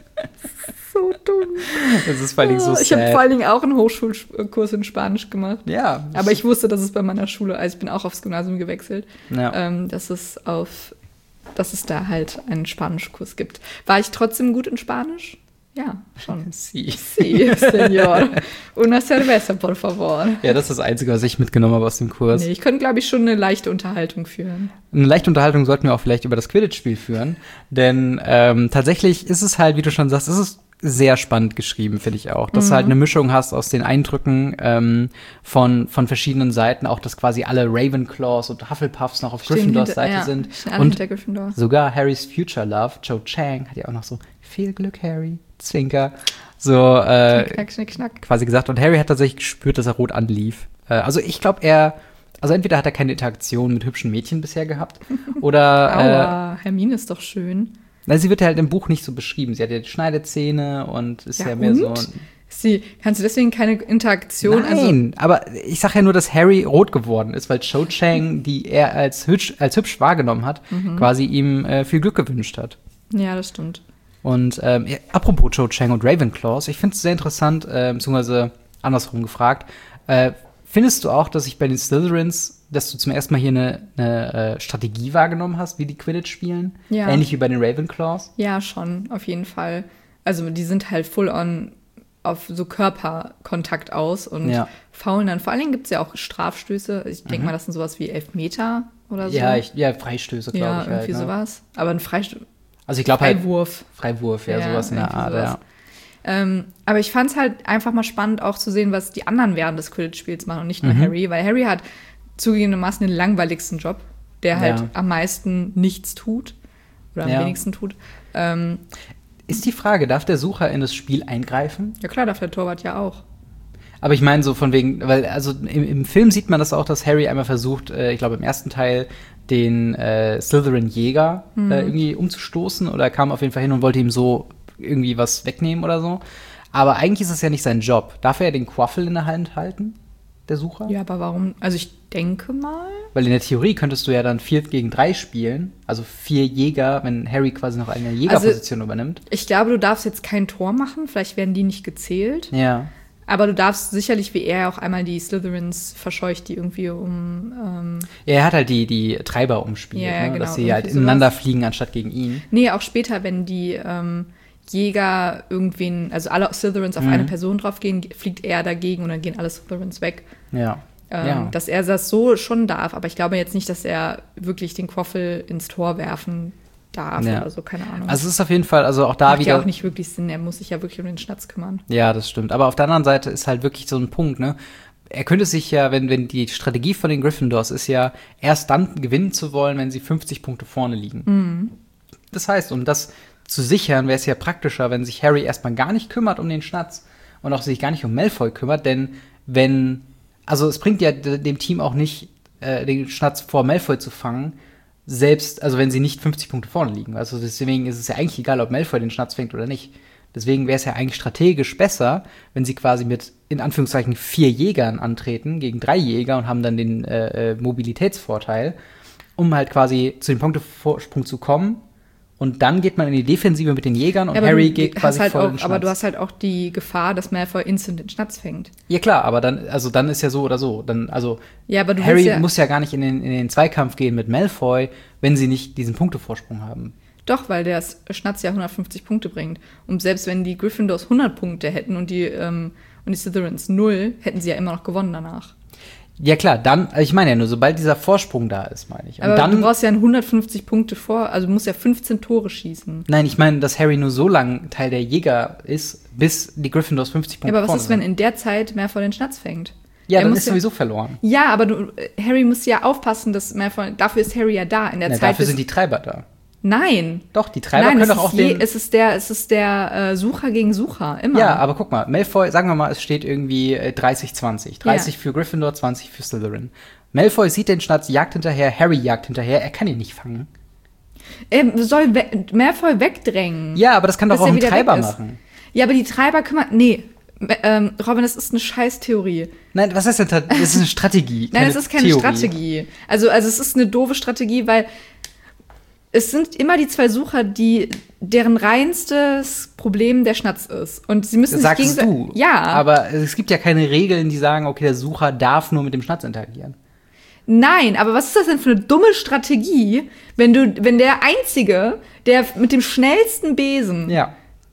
So dumm. Das ist vor allen Dingen so sad. Ich habe vor allen Dingen auch einen Hochschulkurs in Spanisch gemacht. Ja. Aber ich wusste, dass es bei meiner Schule, also ich bin auch aufs Gymnasium gewechselt, dass es da halt einen Spanischkurs gibt. War ich trotzdem gut in Spanisch? Ja, schon. Sí, señor. Una cerveza, por favor. Ja, das ist das Einzige, was ich mitgenommen habe aus dem Kurs. Nee, ich könnte, glaube ich, schon eine leichte Unterhaltung führen. Eine leichte Unterhaltung sollten wir auch vielleicht über das Quidditch-Spiel führen. Denn tatsächlich ist es halt, wie du schon sagst, es ist sehr spannend geschrieben, finde ich auch. Dass du halt eine Mischung hast aus den Eindrücken von verschiedenen Seiten. Auch, dass quasi alle Ravenclaws und Hufflepuffs noch auf Gryffindors Seite sind. Und sogar Harrys Future Love, Cho Chang, hat ja auch noch so viel Glück, Harry. Zwinker. So, Schnick, schnack. Quasi gesagt. Und Harry hat tatsächlich gespürt, dass er rot anlief. Also ich glaube, entweder hat er keine Interaktion mit hübschen Mädchen bisher gehabt, oder Aua, Hermine ist doch schön. Sie wird ja halt im Buch nicht so beschrieben. Sie hat ja die Schneidezähne und ist ja mehr so. Kannst du deswegen keine Interaktion? Nein, aber ich sag ja nur, dass Harry rot geworden ist, weil Cho Chang, die er als hübsch wahrgenommen hat, quasi ihm viel Glück gewünscht hat. Ja, das stimmt. Und apropos Cho Chang und Ravenclaws, ich finde es sehr interessant, beziehungsweise andersrum gefragt, findest du auch, dass ich bei den Slytherins, dass du zum ersten Mal hier eine Strategie wahrgenommen hast, wie die Quidditch spielen? Ja. Ähnlich wie bei den Ravenclaws? Ja, schon, auf jeden Fall. Also die sind halt full on auf so Körperkontakt aus und faulen dann. Vor allen Dingen gibt es ja auch Strafstöße. Ich denke mal, das sind sowas wie Elfmeter oder so. Ja, Freistöße, glaube ich. Ja, irgendwie halt, ne? sowas. Aber ein Freistoß. Also ich glaube halt Freiwurf, ja, sowas in der Art, sowas. Ja. Aber ich fand es halt einfach mal spannend, auch zu sehen, was die anderen während des Quidditch-Spiels machen und nicht nur Harry, weil Harry hat zugegebenermaßen den langweiligsten Job, der halt am meisten nichts tut oder am wenigsten tut. Ist die Frage, darf der Sucher in das Spiel eingreifen? Ja klar, darf der Torwart ja auch. Aber ich meine so von wegen, weil also im Film sieht man das auch, dass Harry einmal versucht, ich glaube im ersten Teil, den Slytherin-Jäger irgendwie umzustoßen, oder er kam auf jeden Fall hin und wollte ihm so irgendwie was wegnehmen oder so. Aber eigentlich ist es ja nicht sein Job. Darf er den Quaffel in der Hand halten, der Sucher? Ja, aber warum? Also ich denke mal. Weil in der Theorie könntest du ja dann 4 gegen 3 spielen, also 4 Jäger, wenn Harry quasi noch eine Jägerposition übernimmt. Ich glaube, du darfst jetzt kein Tor machen, vielleicht werden die nicht gezählt. Ja. Aber du darfst sicherlich, wie er auch einmal die Slytherins verscheucht, die irgendwie ja, er hat halt die Treiber umspielt, ja, genau, dass sie halt ineinander fliegen, anstatt gegen ihn. Nee, auch später, wenn die Jäger irgendwen, also alle Slytherins auf eine Person drauf gehen, fliegt er dagegen und dann gehen alle Slytherins weg. Ja. Dass er das so schon darf, aber ich glaube jetzt nicht, dass er wirklich den Quaffel ins Tor werfen darf oder so, keine Ahnung. Also es ist auf jeden Fall, also auch da macht wieder. Ja auch nicht wirklich Sinn, er muss sich ja wirklich um den Schnatz kümmern. Ja, das stimmt. Aber auf der anderen Seite ist halt wirklich so ein Punkt, ne? Er könnte sich ja, wenn die Strategie von den Gryffindors ist ja, erst dann gewinnen zu wollen, wenn sie 50 Punkte vorne liegen. Das heißt, um das zu sichern, wäre es ja praktischer, wenn sich Harry erstmal gar nicht kümmert um den Schnatz und auch sich gar nicht um Malfoy kümmert, denn also es bringt ja dem Team auch nicht, den Schnatz vor Malfoy zu fangen, selbst, also wenn sie nicht 50 Punkte vorne liegen. Also deswegen ist es ja eigentlich egal, ob Malfoy den Schnatz fängt oder nicht. Deswegen wäre es ja eigentlich strategisch besser, wenn sie quasi mit, in Anführungszeichen, 4 Jägern antreten gegen 3 Jäger und haben dann den Mobilitätsvorteil, um halt quasi zu dem Punktevorsprung zu kommen. Und dann geht man in die Defensive mit den Jägern und Ja, Harry geht quasi halt voll auch, in den Schnatz. aber du hast halt auch die Gefahr, dass Malfoy instant den Schnatz fängt. Ja klar, aber dann ist ja so oder so. Ja, aber du Harry muss ja gar nicht in den Zweikampf gehen mit Malfoy, wenn sie nicht diesen Punktevorsprung haben. Doch, weil der Schnatz ja 150 Punkte bringt. Und selbst wenn die Gryffindors 100 Punkte hätten und die Slytherins 0, hätten sie ja immer noch gewonnen danach. Ja klar, dann, ich meine ja nur, sobald dieser Vorsprung da ist, meine ich. Und aber dann, du brauchst ja 150 Punkte also du musst ja 15 Tore schießen. Nein, ich meine, dass Harry nur so lang Teil der Jäger ist, bis die Gryffindors 50 Punkte Ja, aber was vorne ist, wenn sind. in der Zeit Malfoy den Schnatz fängt? Ja, Er dann muss ist ja- sowieso verloren. Ja, aber Harry muss ja aufpassen, dass Malfoy, dafür ist Harry ja da. In der Na, Zeit dafür sind die Treiber da. Nein. Doch, die Treiber Nein, können doch auch den... es ist der Sucher gegen Sucher, immer. Ja, aber guck mal, Malfoy, sagen wir mal, es steht irgendwie 30-20. 30 Ja. für Gryffindor, 20 für Slytherin. Malfoy sieht den Schnatz, jagt hinterher, Harry jagt hinterher, er kann ihn nicht fangen. Soll Malfoy wegdrängen. Ja, aber das kann doch Bis auch er ein wieder Treiber weg ist. machen. Ja, aber die Treiber kümmern. Nee, Robin, das ist eine Scheiß-Theorie. Nein, was heißt denn das? Das ist eine Strategie. Nein, es ist keine Theorie. Strategie. Also es ist eine doofe Strategie, weil es sind immer die 2 Sucher, deren reinstes Problem der Schnatz ist. Und sie müssen Sagst sich gegenseitig. du. Ja. Aber es gibt ja keine Regeln, die sagen, okay, der Sucher darf nur mit dem Schnatz interagieren. Nein, aber was ist das denn für eine dumme Strategie, wenn der Einzige, der mit dem schnellsten Besen, Ja.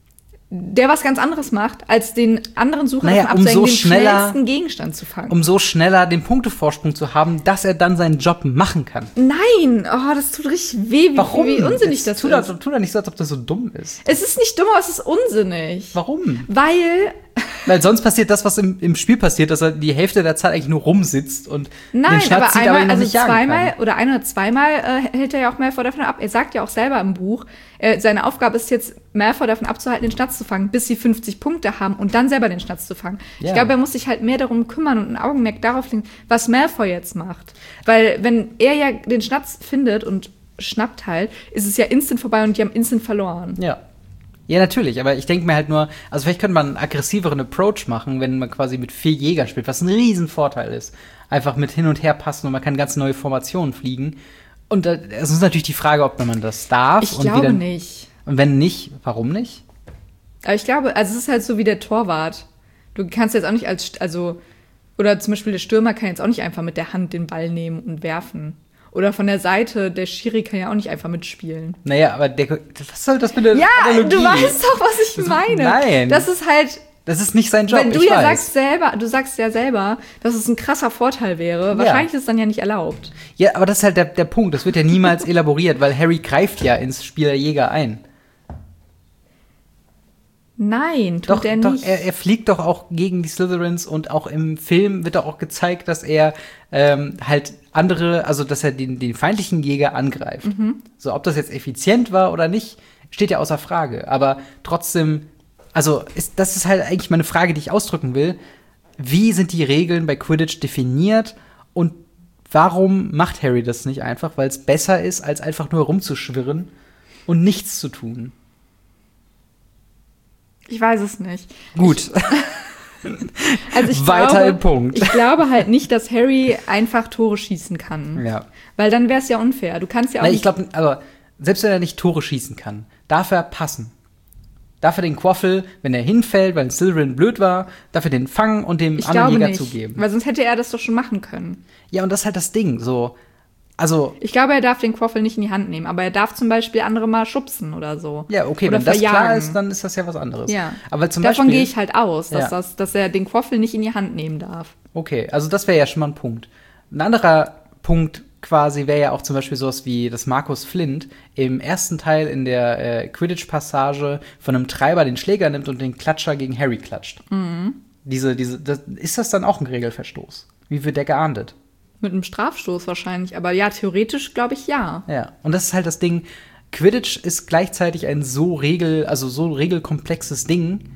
der was ganz anderes macht, als den anderen Sucher Naja, davon abzuhängen, umso den schneller- schnellsten Gegenstand zu fangen. Um so schneller den Punktevorsprung zu haben, dass er dann seinen Job machen kann. Nein, das tut richtig weh, wie unsinnig das tu ist. doch nicht so, als ob das so dumm ist. Es ist nicht dumm, aber es ist unsinnig. Warum? Weil, Sonst passiert das, was im Spiel passiert, dass er die Hälfte der Zeit eigentlich nur rumsitzt und den nein, Schnatz aber zieht, einmal, aber ihn noch also nicht jagen zweimal kann. oder ein- oder zweimal hält er ja auch Malfoy davon ab. Er sagt ja auch selber im Buch, seine Aufgabe ist jetzt, Malfoy davon abzuhalten, den Schnatz zu fangen, bis sie 50 Punkte haben und dann selber den Schnatz zu fangen. Ja. Ich glaube, er muss sich halt mehr darum kümmern und ein Augenmerk darauf legen, was Malfoy jetzt macht. Weil wenn er ja den Schnatz findet und schnappt halt, ist es ja instant vorbei und die haben instant verloren. Ja. Ja, natürlich, aber ich denke mir halt nur, also vielleicht könnte man einen aggressiveren Approach machen, wenn man quasi mit 4 Jägern spielt, was ein Riesenvorteil ist. Einfach mit hin und her passen und man kann ganz neue Formationen fliegen. Und es ist natürlich die Frage, ob man das darf. Ich und glaube nicht. Und wenn nicht, warum nicht? Aber ich glaube, also es ist halt so wie der Torwart. Du kannst jetzt auch nicht oder zum Beispiel der Stürmer kann jetzt auch nicht einfach mit der Hand den Ball nehmen und werfen. Oder von der Seite, der Schiri kann ja auch nicht einfach mitspielen. Naja, aber was soll das mit der Ja, Analogie? du weißt doch, was ich meine. Nein. Das ist halt, Das ist nicht sein Job, wenn du ich ja weiß. du sagst ja selber, dass es ein krasser Vorteil wäre. Wahrscheinlich ist es dann ja nicht erlaubt. Ja, aber das ist halt der Punkt. Das wird ja niemals elaboriert, weil Harry greift ja ins Spiel der Jäger ein. Nein, tut er Doch, nicht. er fliegt doch auch gegen die Slytherins und auch im Film wird doch auch gezeigt, dass er halt dass er den feindlichen Jäger angreift. So, ob das jetzt effizient war oder nicht, steht ja außer Frage. Aber trotzdem, das ist halt eigentlich meine Frage, die ich ausdrücken will. Wie sind die Regeln bei Quidditch definiert und warum macht Harry das nicht einfach? Weil es besser ist, als einfach nur rumzuschwirren und nichts zu tun. Ich weiß es nicht. Gut. Also ich Weiter glaube, im Punkt. Ich glaube halt nicht, dass Harry einfach Tore schießen kann. Ja. Weil dann wäre es ja unfair. Du kannst ja auch Na, ich nicht. glaube, aber selbst wenn er nicht Tore schießen kann, darf er passen. Darf er den Quaffel, wenn er hinfällt, weil ein Slytherin blöd war, darf er den fangen und dem Ich anderen glaube Jäger nicht, zugeben. weil sonst hätte er das doch schon machen können. Ja, und das ist halt das Ding. So, also, Ich glaube, er darf den Quaffel nicht in die Hand nehmen, aber er darf zum Beispiel andere mal schubsen oder so. ja, okay, oder wenn das klar verjagen. ist, dann ist das ja was anderes. Ja. Aber zum Davon Beispiel, gehe ich halt aus, dass, Ja. dass er den Quaffel nicht in die Hand nehmen darf. okay, also das wäre ja schon mal ein Punkt. Ein anderer Punkt quasi wäre ja auch zum Beispiel sowas wie, dass Markus Flint im ersten Teil in der Quidditch-Passage von einem Treiber den Schläger nimmt und den Klatscher gegen Harry klatscht. Mhm. Ist das dann auch ein Regelverstoß? Wie wird der geahndet? Mit einem Strafstoß wahrscheinlich, aber ja, theoretisch glaube ich ja. Ja, und das ist halt das Ding, Quidditch ist gleichzeitig ein so regelkomplexes Ding,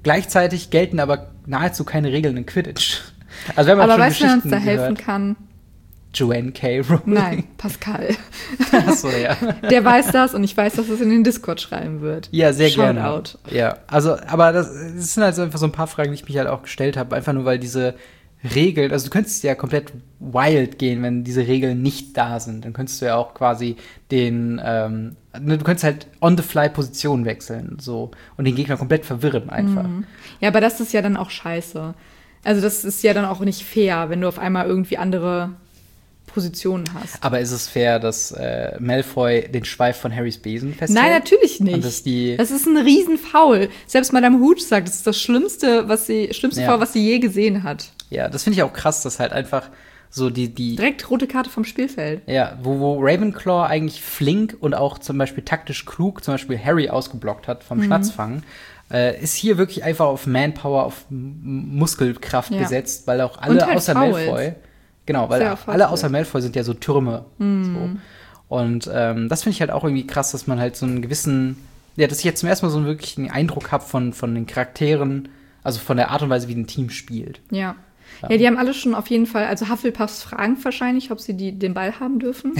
Gleichzeitig gelten aber nahezu keine Regeln in Quidditch. Also wir haben Aber auch schon weißt du, wer uns Geschichten da helfen gehört. kann? Joanne K. Rowling. Nein, Pascal. Achso, ja. Der weiß das und ich weiß, dass es in den Discord schreiben wird. Ja, sehr Shout gerne. out. Ja, also, aber das sind halt so einfach so ein paar Fragen, die ich mich halt auch gestellt habe. Einfach nur, weil diese Regeln, also du könntest ja komplett wild gehen, wenn diese Regeln nicht da sind. Dann könntest du ja auch quasi du könntest halt on the fly Position wechseln, so. Und den Gegner komplett verwirren einfach. Ja, aber das ist ja dann auch scheiße. Also das ist ja dann auch nicht fair, wenn du auf einmal irgendwie andere Positionen hast. Aber ist es fair, dass Malfoy den Schweif von Harrys Besen festhält? Nein, natürlich nicht. Und dass das ist ein Riesenfoul. Selbst Madame Hooch sagt, das ist das schlimmste Foul, was sie je gesehen hat. Ja, das finde ich auch krass, dass halt einfach so die direkt rote Karte vom Spielfeld. Ja, wo Ravenclaw eigentlich flink und auch zum Beispiel taktisch klug zum Beispiel Harry ausgeblockt hat vom Schnatzfang, ist hier wirklich einfach auf Manpower, auf Muskelkraft gesetzt, weil auch alle halt außer Fouls. Malfoy, genau, weil alle außer Malfoy sind ja so Türme. So. Und das finde ich halt auch irgendwie krass, dass man halt so einen gewissen, dass ich jetzt zum ersten Mal so einen wirklichen Eindruck habe von den Charakteren, also von der Art und Weise, wie ein Team spielt. Ja. Ja, die haben alle schon auf jeden Fall, also Hufflepuffs fragen wahrscheinlich, ob sie den Ball haben dürfen.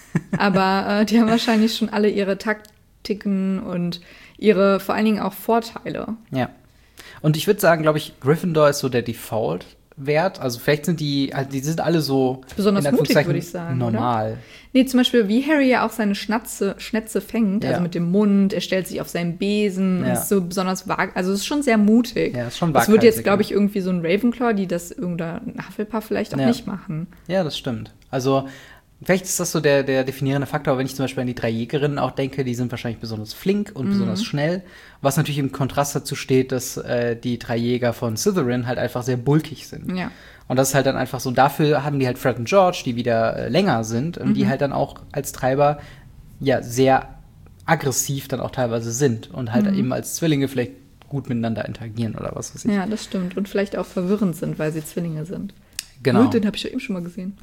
Aber die haben wahrscheinlich schon alle ihre Taktiken und ihre vor allen Dingen auch Vorteile. Ja. Und ich würde sagen, glaube ich, Gryffindor ist so der Default-Wert. Also vielleicht sind die sind alle so besonders in mutig, Anführungszeichen würde ich sagen, normal. Oder? Nee, zum Beispiel, wie Harry ja auch seine Schnätze fängt, also Ja. mit dem Mund, er stellt sich auf seinen Besen, ist so besonders vag, also es ist schon sehr mutig. Ja, ist schon das wird jetzt, waghalsig, glaube ich, irgendwie so ein Ravenclaw, die das irgendein Hufflepuff vielleicht auch nicht machen. Ja, das stimmt. Also vielleicht ist das so der definierende Faktor, aber wenn ich zum Beispiel an die 3 Jägerinnen auch denke, die sind wahrscheinlich besonders flink und besonders schnell, was natürlich im Kontrast dazu steht, dass die 3 Jäger von Slytherin halt einfach sehr bulkig sind. Ja. Und das ist halt dann einfach so, dafür haben die halt Fred und George, die wieder länger sind und die halt dann auch als Treiber ja sehr aggressiv dann auch teilweise sind und halt eben als Zwillinge vielleicht gut miteinander interagieren oder was weiß ich. Ja, das stimmt. Und vielleicht auch verwirrend sind, weil sie Zwillinge sind. Genau. Den habe ich ja eben schon mal gesehen.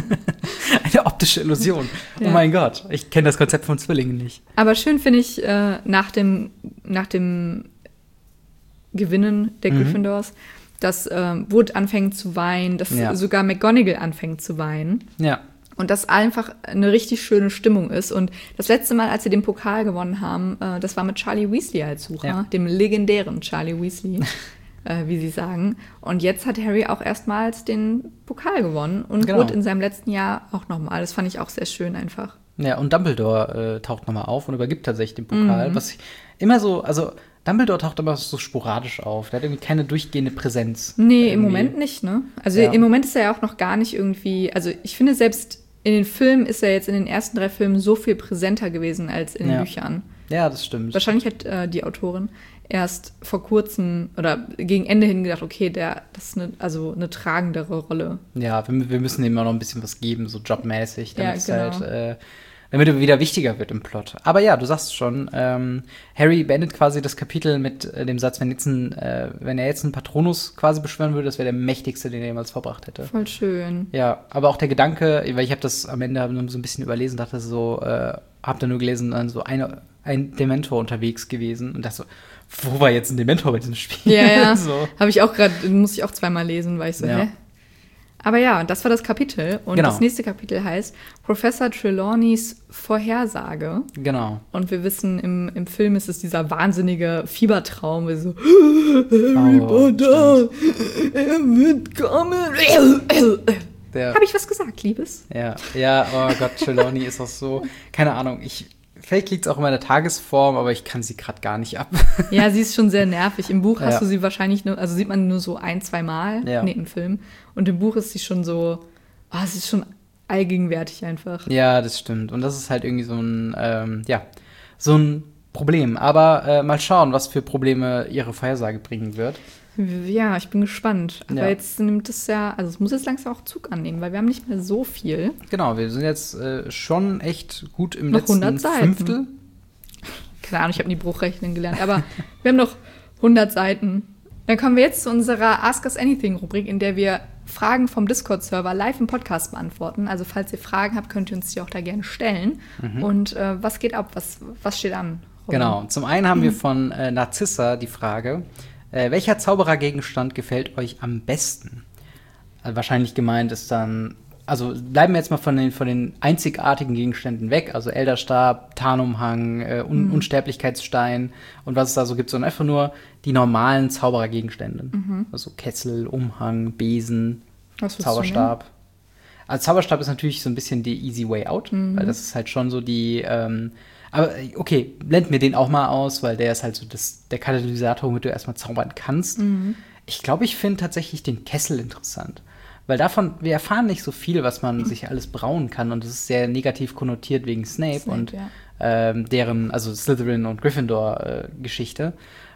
Eine optische Illusion. Ja. Oh mein Gott, ich kenne das Konzept von Zwillingen nicht. Aber schön finde ich, nach dem Gewinnen der Gryffindors, dass Wood anfängt zu weinen, dass sogar McGonagall anfängt zu weinen. Ja. Und das einfach eine richtig schöne Stimmung ist. Und das letzte Mal, als sie den Pokal gewonnen haben, das war mit Charlie Weasley als Sucher, dem legendären Charlie Weasley, wie sie sagen. Und jetzt hat Harry auch erstmals den Pokal gewonnen und Wood in seinem letzten Jahr auch nochmal. Das fand ich auch sehr schön einfach. Ja, und Dumbledore taucht nochmal auf und übergibt tatsächlich den Pokal, was immer so, also Dumbledore taucht immer so sporadisch auf. Der hat irgendwie keine durchgehende Präsenz. Nee, irgendwie. Im Moment nicht, ne? Also im Moment ist er ja auch noch gar nicht irgendwie, also ich finde selbst in den Filmen ist er jetzt in den ersten 3 Filmen so viel präsenter gewesen als in den Büchern. Ja, das stimmt. Wahrscheinlich hat die Autorin erst vor kurzem oder gegen Ende hin gedacht, okay, das ist eine tragendere Rolle. Ja, wir müssen ihm auch noch ein bisschen was geben, so jobmäßig, damit es genau. halt damit er wieder wichtiger wird im Plot. Aber ja, du sagst schon, Harry beendet quasi das Kapitel mit dem Satz, wenn er jetzt einen Patronus quasi beschwören würde, das wäre der mächtigste, den er jemals verbracht hätte. Voll schön. Ja, aber auch der Gedanke, weil ich habe das am Ende so ein bisschen überlesen, dachte so, hab da nur gelesen, dann so ein Dementor unterwegs gewesen und dachte so, wo war jetzt ein Dementor bei diesem Spiel? Ja. So. Habe ich auch gerade, muss ich auch zweimal lesen, weil ich so, hä? Aber ja, das war das Kapitel. Und das nächste Kapitel heißt Professor Trelawneys Vorhersage. Genau. Und wir wissen, im Film ist es dieser wahnsinnige Fiebertraum, wie so, Harry Potter, er wird kommen. Habe ich was gesagt, Liebes? Ja, oh Gott, Trelawney ist auch so, keine Ahnung, vielleicht liegt es auch in meiner Tagesform, aber ich kann sie gerade gar nicht ab. Ja, sie ist schon sehr nervig. Im Buch hast du sie wahrscheinlich nur, also sieht man nur so 1-2 Mal, im Film. Und im Buch ist sie schon so, sie ist schon allgegenwärtig einfach. Ja, das stimmt. Und das ist halt irgendwie so ein Problem. Aber mal schauen, was für Probleme ihre Vorhersage bringen wird. Ja, ich bin gespannt. Aber jetzt nimmt es also es muss jetzt langsam auch Zug annehmen, weil wir haben nicht mehr so viel. Genau, wir sind jetzt schon echt gut im letzten 100 Seiten. Fünftel. Keine Ahnung, ich habe nie Bruchrechnen gelernt, aber wir haben noch 100 Seiten. Dann kommen wir jetzt zu unserer Ask Us Anything-Rubrik, in der wir Fragen vom Discord-Server live im Podcast beantworten. Also falls ihr Fragen habt, könnt ihr uns die auch da gerne stellen. Und was geht ab? Was steht an, Robin? Genau, zum einen haben wir von Narzissa die Frage, Welcher Zauberergegenstand gefällt euch am besten? Also wahrscheinlich gemeint ist dann, also bleiben wir jetzt mal von den einzigartigen Gegenständen weg, also Elderstab, Tarnumhang, Unsterblichkeitsstein und was es da so gibt, sondern einfach nur die normalen Zauberergegenstände. Also Kessel, Umhang, Besen, Zauberstab. Also Zauberstab ist natürlich so ein bisschen die easy way out, weil das ist halt schon so die, aber okay, blend mir den auch mal aus, weil der ist halt so der Katalysator, womit du erstmal zaubern kannst. Ich glaube, ich finde tatsächlich den Kessel interessant. Weil wir erfahren nicht so viel, was man sich alles brauen kann. Und es ist sehr negativ konnotiert wegen Snape und deren, also Slytherin und Gryffindor-Geschichte.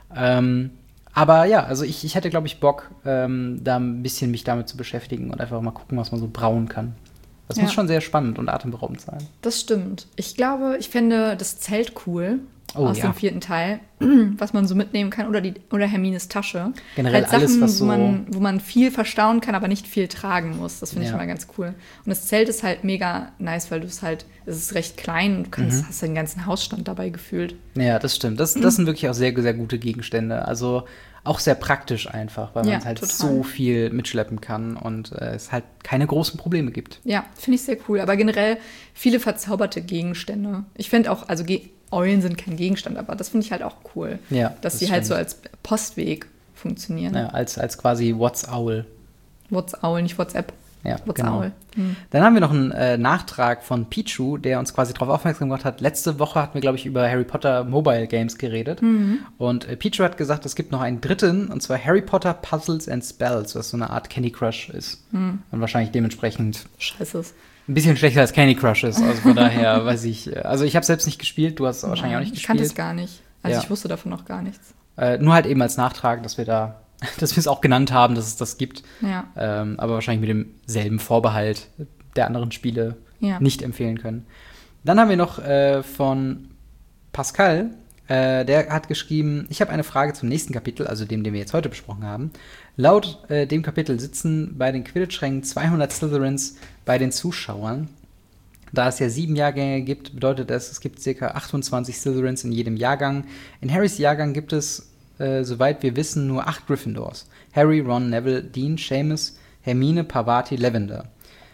Aber ja, also ich hätte, glaube ich, Bock, da ein bisschen mich damit zu beschäftigen und einfach mal gucken, was man so brauen kann. Das muss schon sehr spannend und atemberaubend sein. Das stimmt. Ich glaube, ich fände das Zelt cool aus dem 4. Teil, was man so mitnehmen kann, oder Hermines Tasche. Generell halt Sachen, alles, was so wo man viel verstauen kann, aber nicht viel tragen muss. Das finde ich immer ganz cool. Und das Zelt ist halt mega nice, weil es ist recht klein und du hast den ganzen Hausstand dabei gefühlt. Ja, das stimmt. Das sind wirklich auch sehr, sehr gute Gegenstände. Also auch sehr praktisch einfach, weil man halt total so viel mitschleppen kann und es halt keine großen Probleme gibt. Ja, finde ich sehr cool. Aber generell viele verzauberte Gegenstände. Ich finde auch, also Eulen sind kein Gegenstand, aber das finde ich halt auch cool. Ja, dass sie halt so als Postweg funktionieren. Ja, als quasi What's-Owl. What's-Owl, nicht WhatsApp. Ja, genau. Dann haben wir noch einen Nachtrag von Pichu, der uns quasi darauf aufmerksam gemacht hat. Letzte Woche hatten wir, glaube ich, über Harry Potter Mobile Games geredet. Und Pichu hat gesagt, es gibt noch einen dritten, und zwar Harry Potter Puzzles and Spells, was so eine Art Candy Crush ist. Und wahrscheinlich dementsprechend scheiße ist. Ein bisschen schlechter als Candy Crush ist. Also von daher weiß ich. Also ich habe selbst nicht gespielt, du hast es wahrscheinlich auch nicht gespielt. Ich kannte es gar nicht. Also ich wusste davon noch gar nichts. Nur halt eben als Nachtrag, dass wir es auch genannt haben, dass es das gibt. Ja. Aber wahrscheinlich mit demselben Vorbehalt der anderen Spiele nicht empfehlen können. Dann haben wir noch von Pascal, der hat geschrieben, ich habe eine Frage zum nächsten Kapitel, also dem, den wir jetzt heute besprochen haben. Laut dem Kapitel sitzen bei den Quidditch-Rängen 200 Slytherins bei den Zuschauern. Da es ja 7 Jahrgänge gibt, bedeutet das, es gibt ca. 28 Slytherins in jedem Jahrgang. In Harrys Jahrgang gibt es soweit wir wissen, nur 8 Gryffindors. Harry, Ron, Neville, Dean, Seamus, Hermine, Parvati, Lavender.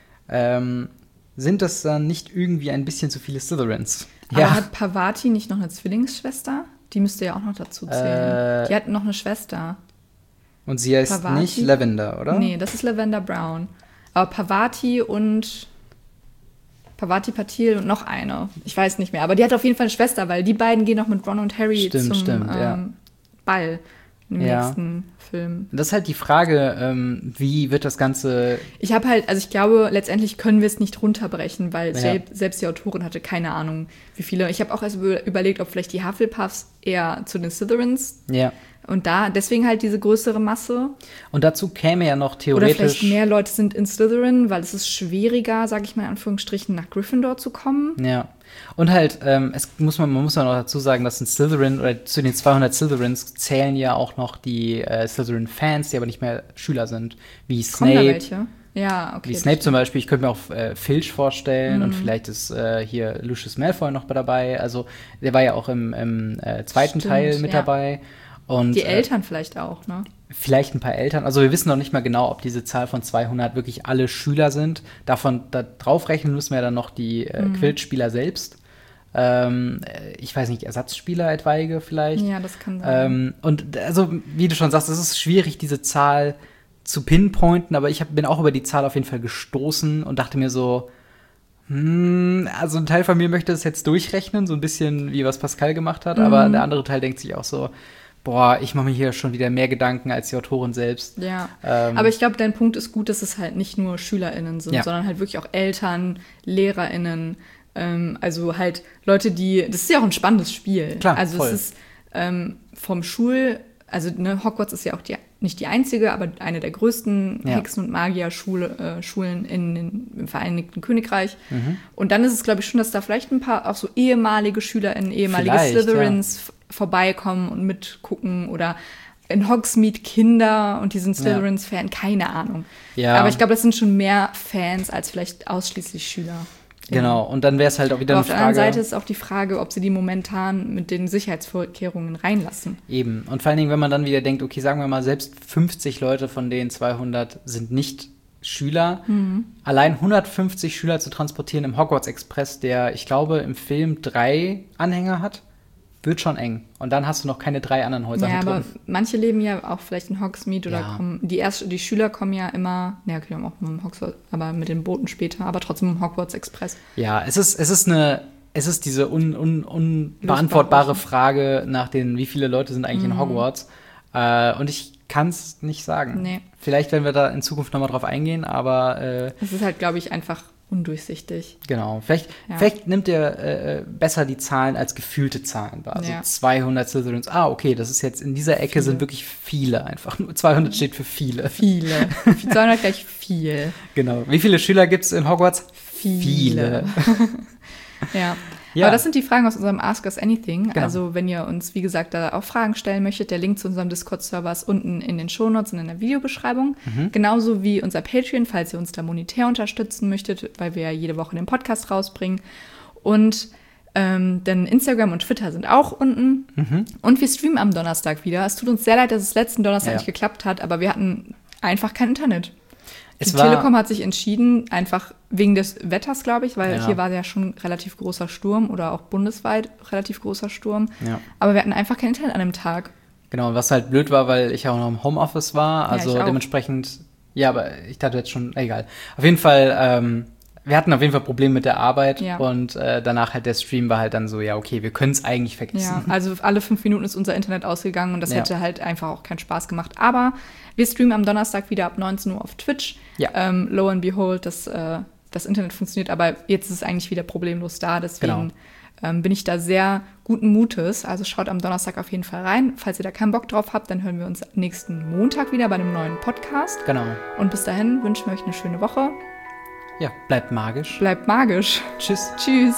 Sind das dann nicht irgendwie ein bisschen zu viele Slytherins? Aber hat Parvati nicht noch eine Zwillingsschwester? Die müsste ja auch noch dazu zählen. Die hat noch eine Schwester. Und sie heißt Parvati? Nicht Lavender, oder? Nee, das ist Lavender Brown. Aber Parvati Patil und noch eine. Ich weiß nicht mehr. Aber die hat auf jeden Fall eine Schwester, weil die beiden gehen noch mit Ron und Harry zum Ball im nächsten Film. Das ist halt die Frage, wie wird das Ganze. Ich glaube, letztendlich können wir es nicht runterbrechen, weil selbst die Autorin hatte keine Ahnung, wie viele. Ich habe auch erst überlegt, ob vielleicht die Hufflepuffs eher zu den Slytherins. Ja. Und deswegen halt diese größere Masse. Und dazu käme ja noch theoretisch. Oder vielleicht mehr Leute sind in Slytherin, weil es ist schwieriger, sage ich mal in Anführungsstrichen, nach Gryffindor zu kommen. Ja. Und halt, man muss ja noch dazu sagen, dass in Slytherin oder zu den 200 Slytherins zählen ja auch noch die Slytherin-Fans, die aber nicht mehr Schüler sind, wie Snape. Kommen da welche? Ja, okay. Wie Snape zum Beispiel. Ich könnte mir auch Filch vorstellen und vielleicht ist hier Lucius Malfoy noch dabei. Also der war ja auch im zweiten Teil mit dabei. Und, die Eltern vielleicht auch, ne? Vielleicht ein paar Eltern. Also wir wissen noch nicht mal genau, ob diese Zahl von 200 wirklich alle Schüler sind. Da drauf rechnen müssen wir dann noch die Quidditch-Spieler selbst. Ich weiß nicht, Ersatzspieler etwaige vielleicht. Ja, das kann sein. Und also, wie du schon sagst, es ist schwierig, diese Zahl zu pinpointen, aber ich bin auch über die Zahl auf jeden Fall gestoßen und dachte mir so, also ein Teil von mir möchte es jetzt durchrechnen, so ein bisschen wie was Pascal gemacht hat, aber der andere Teil denkt sich auch so, boah, ich mache mir hier schon wieder mehr Gedanken als die Autorin selbst. Ja, aber ich glaube, dein Punkt ist gut, dass es halt nicht nur SchülerInnen sind, sondern halt wirklich auch Eltern, LehrerInnen, also halt Leute, das ist ja auch ein spannendes Spiel. Klar, also voll. Es ist Hogwarts ist ja auch nicht die einzige, aber eine der größten Hexen- und Magier-Schulen im Vereinigten Königreich. Und dann ist es, glaube ich, schon, dass da vielleicht ein paar auch so ehemalige SchülerInnen, ehemalige Slytherins vorbeikommen und mitgucken oder in Hogsmeade Kinder und die sind Slytherins-Fan, keine Ahnung. Ja. Aber ich glaube, das sind schon mehr Fans als vielleicht ausschließlich Schüler. Genau, und dann wäre es halt auch wieder Aber eine auf der Frage. anderen Seite ist auch die Frage, ob sie die momentan mit den Sicherheitsvorkehrungen reinlassen. Eben. Und vor allen Dingen, wenn man dann wieder denkt, okay, sagen wir mal, selbst 50 Leute von den 200 sind nicht Schüler. Allein 150 Schüler zu transportieren im Hogwarts Express, der, ich glaube, im Film 3 Anhänger hat, wird schon eng. Und dann hast du noch keine 3 anderen Häuser Ja, mit aber drin. manche leben ja auch vielleicht in Hogsmeade oder Ja. kommen, die Schüler kommen ja immer, ja, okay, auch mit dem Hogwarts, aber mit den Booten später, aber trotzdem im Hogwarts Express. Ja, es ist diese unbeantwortbare Frage nach den, wie viele Leute sind eigentlich in Hogwarts. Und ich kann es nicht sagen. Nee. Vielleicht werden wir da in Zukunft nochmal drauf eingehen, aber Es ist halt, glaube ich, einfach undurchsichtig. genau. Vielleicht nimmt ihr besser die Zahlen als gefühlte Zahlen wahr. Also Ja. 200 Slytherins. Okay, das ist jetzt in dieser Ecke sind wirklich viele einfach. Nur 200 steht für viele. Viele. 200 gleich viel. Genau. Wie viele Schüler gibt es in Hogwarts? Viele. Ja. Ja. Aber das sind die Fragen aus unserem Ask Us Anything. Genau. Also wenn ihr uns, wie gesagt, da auch Fragen stellen möchtet, der Link zu unserem Discord-Server ist unten in den Shownotes und in der Videobeschreibung. Genauso wie unser Patreon, falls ihr uns da monetär unterstützen möchtet, weil wir ja jede Woche den Podcast rausbringen. Und denn Instagram und Twitter sind auch unten. Und wir streamen am Donnerstag wieder. Es tut uns sehr leid, dass es letzten Donnerstag nicht geklappt hat, aber wir hatten einfach kein Internet. Die Telekom hat sich entschieden, einfach wegen des Wetters, glaube ich, weil hier war ja schon relativ großer Sturm oder auch bundesweit relativ großer Sturm. Ja. Aber wir hatten einfach kein Internet an dem Tag. Genau, was halt blöd war, weil ich auch noch im Homeoffice war. Also ich auch. dementsprechend, ja, aber ich dachte jetzt schon, egal. Auf jeden Fall, wir hatten auf jeden Fall Probleme mit der Arbeit und danach halt der Stream war halt dann so, ja, okay, wir können es eigentlich vergessen. Ja, also alle 5 Minuten ist unser Internet ausgegangen und das hätte halt einfach auch keinen Spaß gemacht. Aber wir streamen am Donnerstag wieder ab 19 Uhr auf Twitch. Ja. Lo and behold, das Internet funktioniert, aber jetzt ist es eigentlich wieder problemlos da. Deswegen bin ich da sehr guten Mutes. Also schaut am Donnerstag auf jeden Fall rein. Falls ihr da keinen Bock drauf habt, dann hören wir uns nächsten Montag wieder bei einem neuen Podcast. Genau. Und bis dahin wünschen wir euch eine schöne Woche. Ja, bleibt magisch. Bleibt magisch. Tschüss. Tschüss.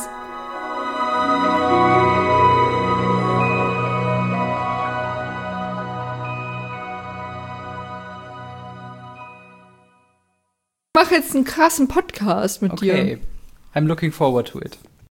Ich mache jetzt einen krassen Podcast mit dir. Okay. I'm looking forward to it.